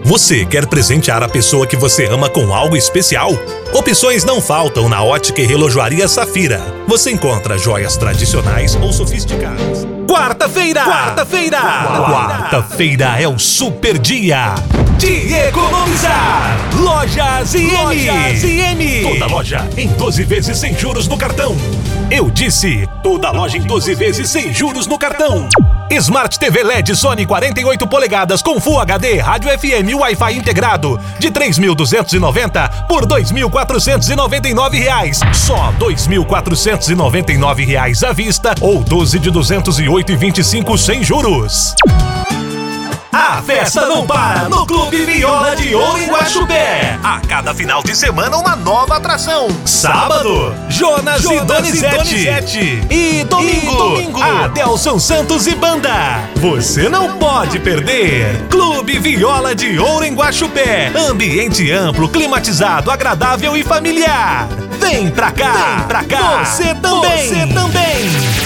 Você quer presentear a pessoa que você ama com algo especial? Opções não faltam na Ótica e Relojoaria Safira. Você encontra joias tradicionais ou sofisticadas. Quarta-feira é o super dia de economizar. Lojas IM. Toda loja em 12 vezes sem juros no cartão. Eu disse, toda loja em 12 vezes sem juros no cartão. Smart TV LED Sony 48 polegadas com Full HD, rádio FM e Wi-Fi integrado de R$ 3.290 por R$ 2.499. Só R$ 2.499 à vista ou 12 de 208,25 sem juros. A festa não para no Clube Viola de Ouro em Guaxupé. A cada final de semana uma nova atração. Sábado, Jonas e Donizete. E domingo, Adelson Santos e Banda. Você não pode perder. Clube Viola de Ouro em Guaxupé. Ambiente amplo, climatizado, agradável e familiar. Vem pra cá. Você também.